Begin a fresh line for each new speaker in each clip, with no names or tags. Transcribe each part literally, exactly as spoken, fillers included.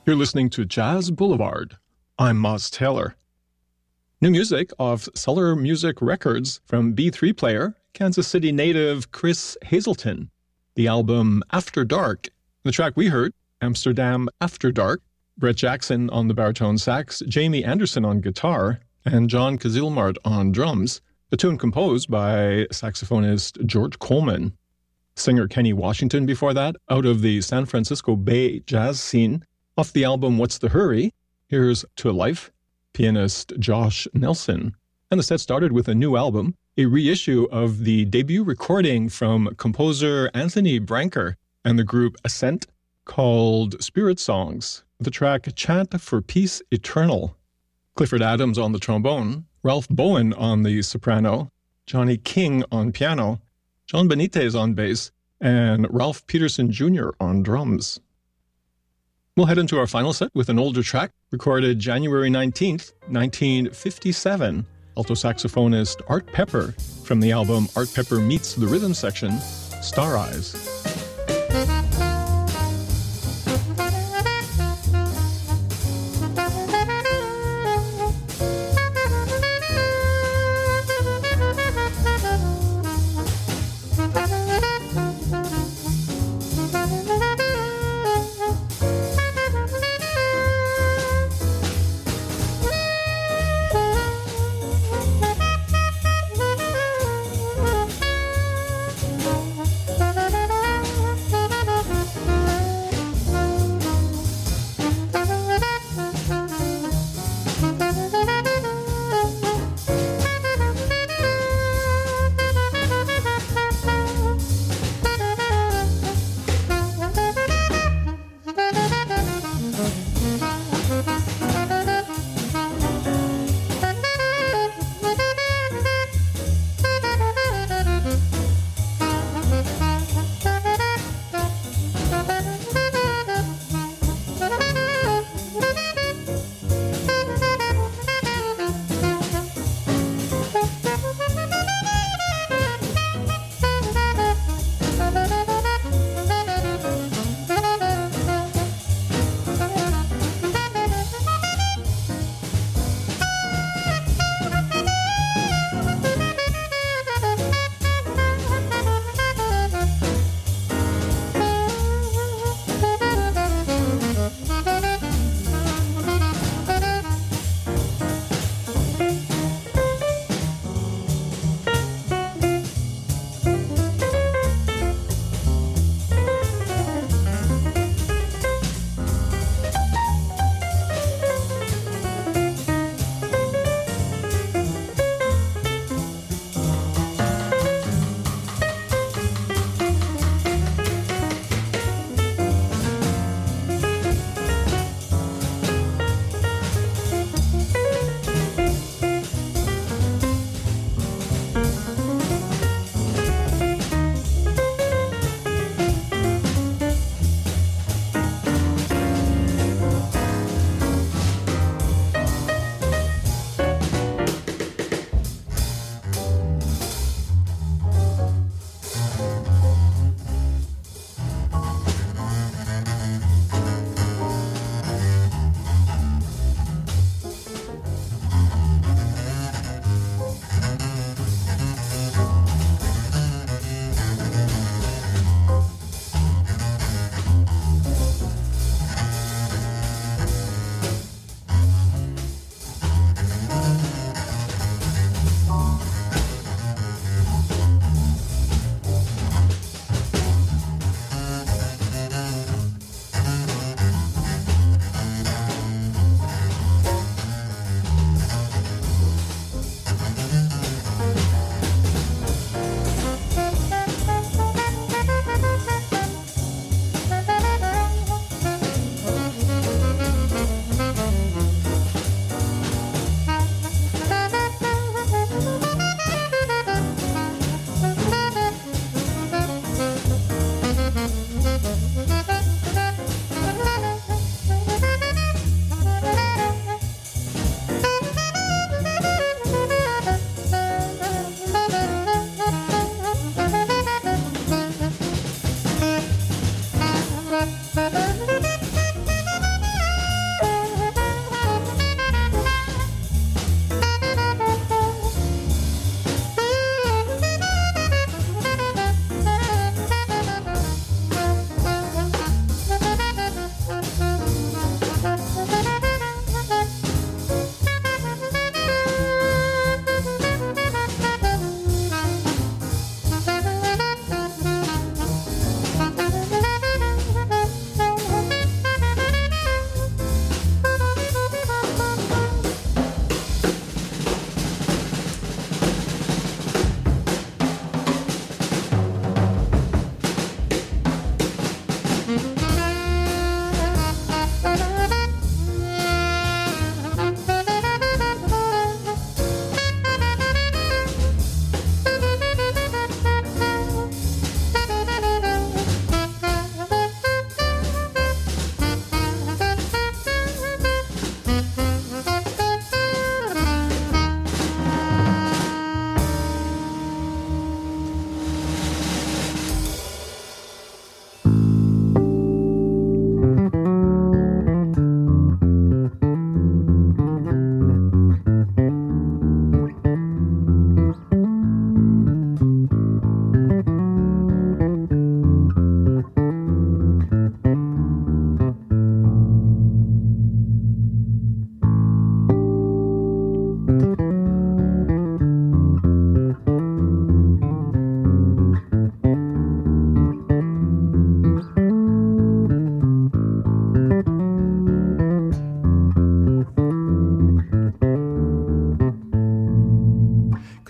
You're listening to Jazz Boulevard. I'm Moz Taylor. New music off Solar Music Records from B three player, Kansas City native Chris Hazelton. The album After Dark. The track we heard, Amsterdam After Dark, Brett Jackson on the baritone sax, Jamie Anderson on guitar, and John Kazilmart on drums. A tune composed by saxophonist George Coleman. Singer Kenny Washington before that, out of the San Francisco Bay jazz scene. Off the album What's the Hurry, here's To Life, pianist Josh Nelson. And the set started with a new album, a reissue of the debut recording from composer Anthony Branker and the group Ascent called Spirit Songs, the track Chant for Peace Eternal. Clifford Adams on the trombone, Ralph Bowen on the soprano, Johnny King on piano, John Benitez on bass, and Ralph Peterson Junior on drums. We'll head into our final set with an older track recorded January nineteenth, nineteen fifty-seven. Alto saxophonist Art Pepper from the album Art Pepper Meets the Rhythm Section, Star Eyes.
Da da da da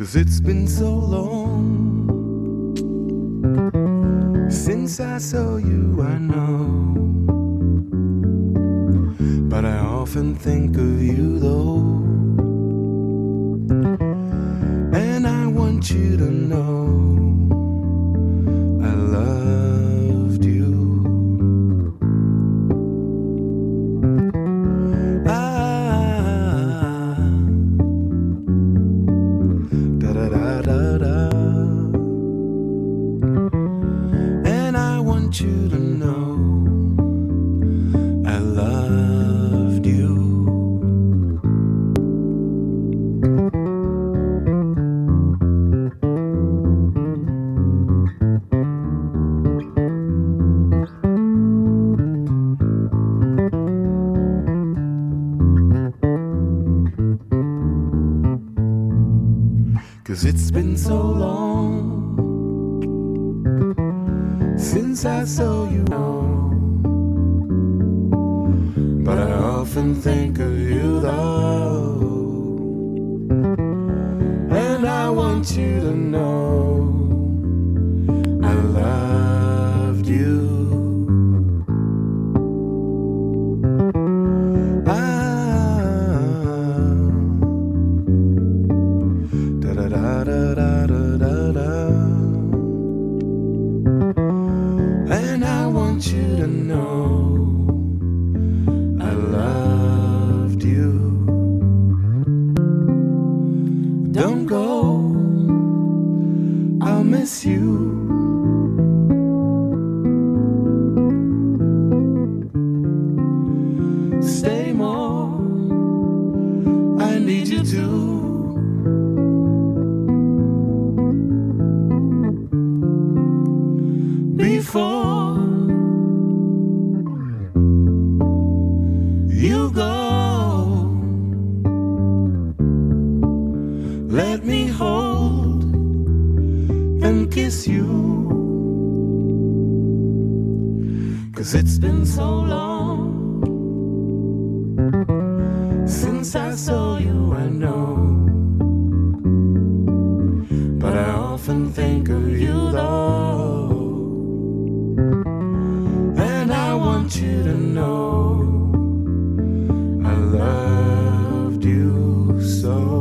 'Cause it's been so long since I saw you, I know. But I often think of you though, and I want you to know I loved you. Ah, da da da da da. And I want you to know I loved you. Cause it's been so long since I saw you, but I often think of you though, and I want you to know I loved you. Da da da da da da da. And I want you to know I loved you. Don't go, I'll miss you. Stay more, I need you to. Before you go, let me hold and kiss you. 'Cause it's been so long since I saw you, I know. But I often think of you though, and I want you to know I loved you so.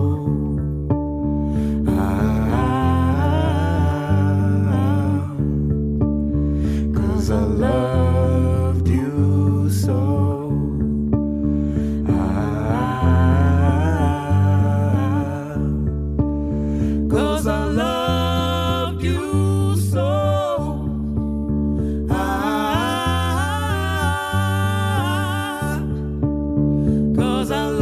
Ah, 'cause I loved you so. Ah, 'cause I loved you so. Ah, 'cause I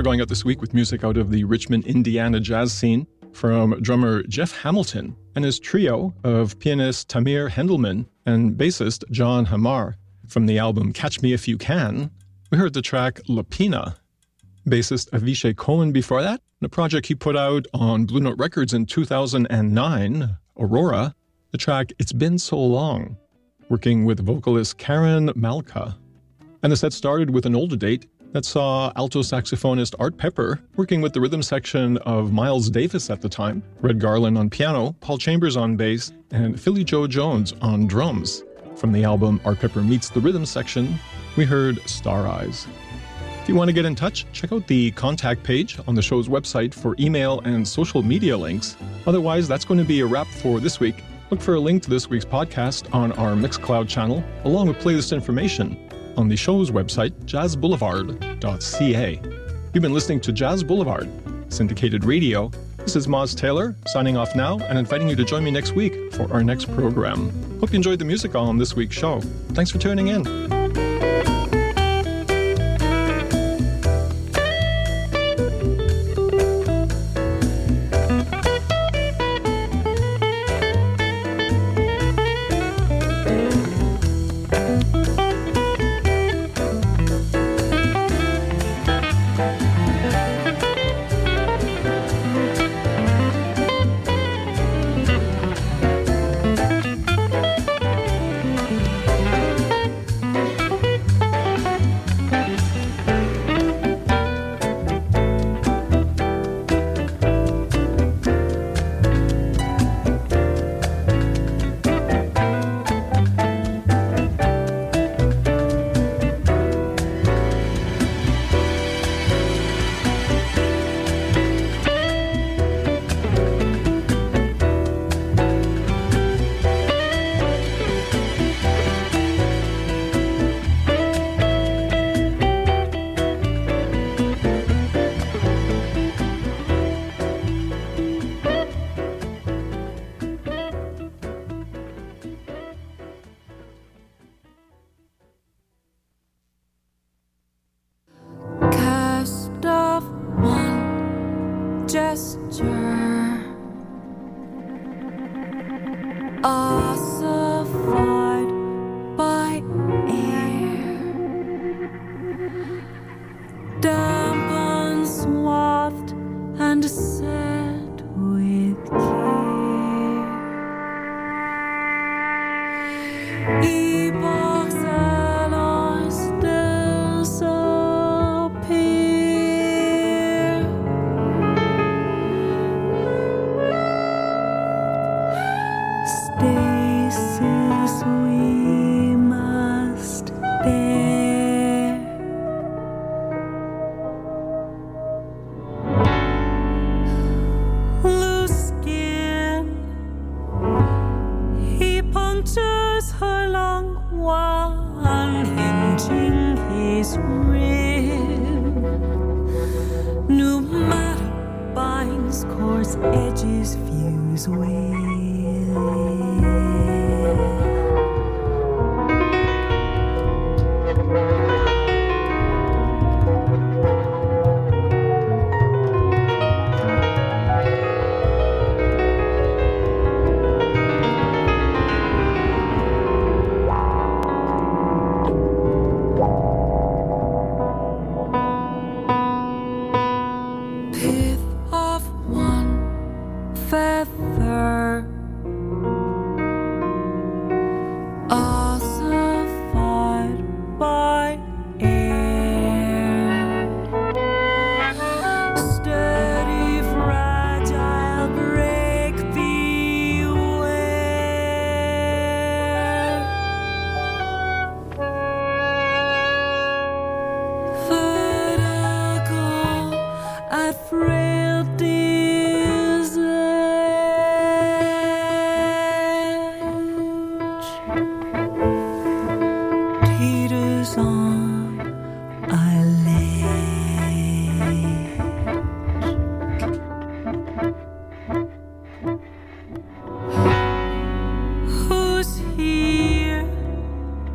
going out this week with music out of the Richmond, Indiana jazz scene from drummer Jeff Hamilton and his trio of pianist Tamir Hendelman and bassist John Hamar. From the album Catch Me If You Can, we heard the track Lapina. Bassist Avishai Cohen before that, and a project he put out on Blue Note Records in two thousand nine, Aurora, the track It's Been So Long, working with vocalist Karen Malka. And the set started with an older date that saw alto saxophonist Art Pepper working with the rhythm section of Miles Davis at the time, Red Garland on piano, Paul Chambers on bass, and Philly Joe Jones on drums. From the album Art Pepper Meets the Rhythm Section, we heard Star Eyes. If you want to get in touch, check out the contact page on the show's website for email and social media links. Otherwise, that's going to be a wrap for this week. Look for a link to this week's podcast on our Mixcloud channel, along with playlist information on the show's website, jazz boulevard dot c a. You've been listening to Jazz Boulevard, syndicated radio. This is Moz Taylor, signing off now and inviting you to join me next week for our next program. Hope you enjoyed the music on this week's show. Thanks for tuning in.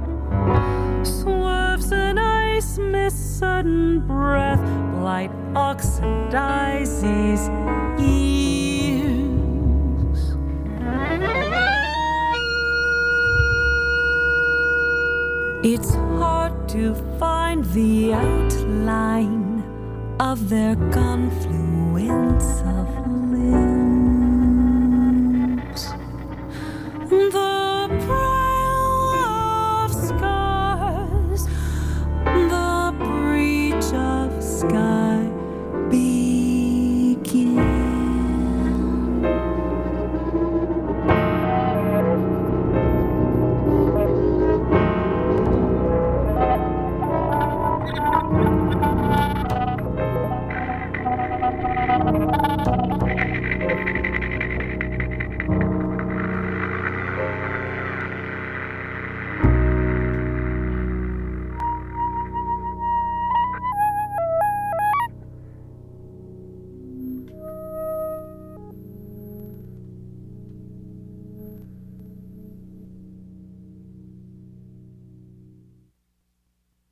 Sudden breath, blight on crises years. It's hard to find the outline of their confluence.